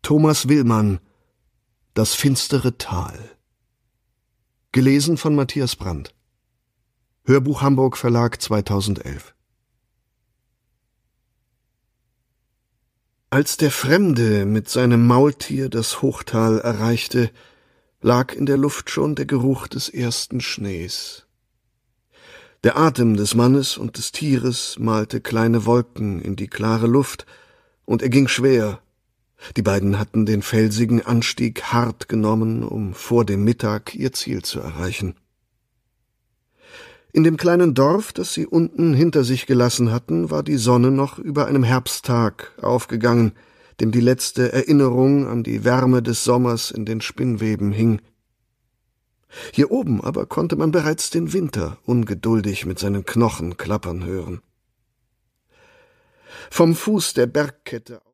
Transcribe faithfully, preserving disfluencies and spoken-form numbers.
Thomas Willmann, Das finstere Tal. Gelesen von Matthias Brandt. Hörbuch Hamburg Verlag zweitausendelf. Als der Fremde mit seinem Maultier das Hochtal erreichte, lag in der Luft schon der Geruch des ersten Schnees. Der Atem des Mannes und des Tieres malte kleine Wolken in die klare Luft, und er ging schwer. Die beiden hatten den felsigen Anstieg hart genommen, um vor dem Mittag ihr Ziel zu erreichen. In dem kleinen Dorf, das sie unten hinter sich gelassen hatten, war die Sonne noch über einem Herbsttag aufgegangen, dem die letzte Erinnerung an die Wärme des Sommers in den Spinnweben hing. Hier oben aber konnte man bereits den Winter ungeduldig mit seinen Knochen klappern hören. Vom Fuß der Bergkette